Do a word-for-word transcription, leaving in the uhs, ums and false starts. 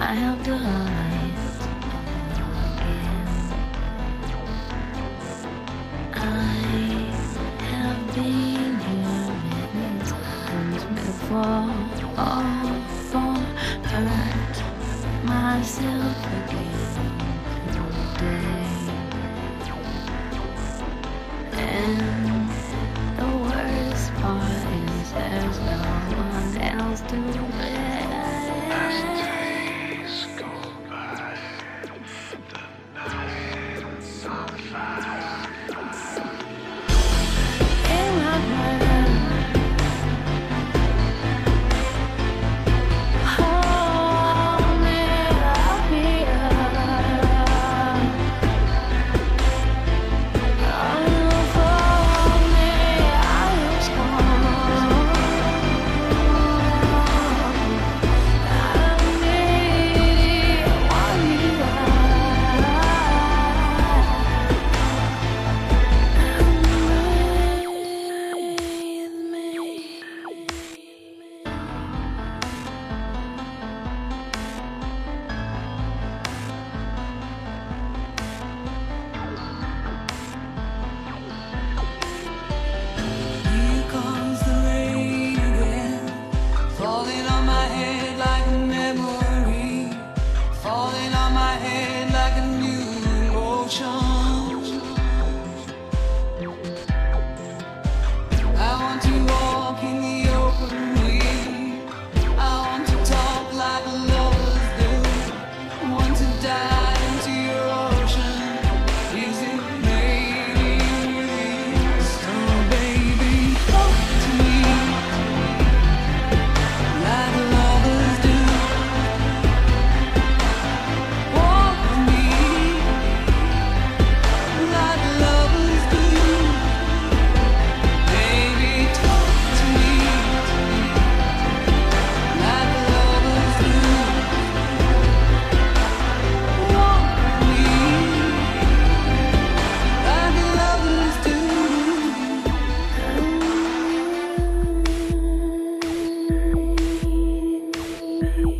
I have to hide again. I have been here many times before, all for hurt myself again today. And the worst part is there's no one else to blame. As days go by, the nights are fine. In my mind, hold me up here. Oh, for me, I am strong. I need what you Here comes the rain again, falling on my head like a memory, falling on my head like a new emotion. I want to walk in the open way. I want to talk like lovers do. I want to dive into your ocean. Is it maybe? So baby, talk to me like lovers do. Walk with me like lovers do. Baby, talk to me like lovers do. Walk with me like lovers do. Thank you.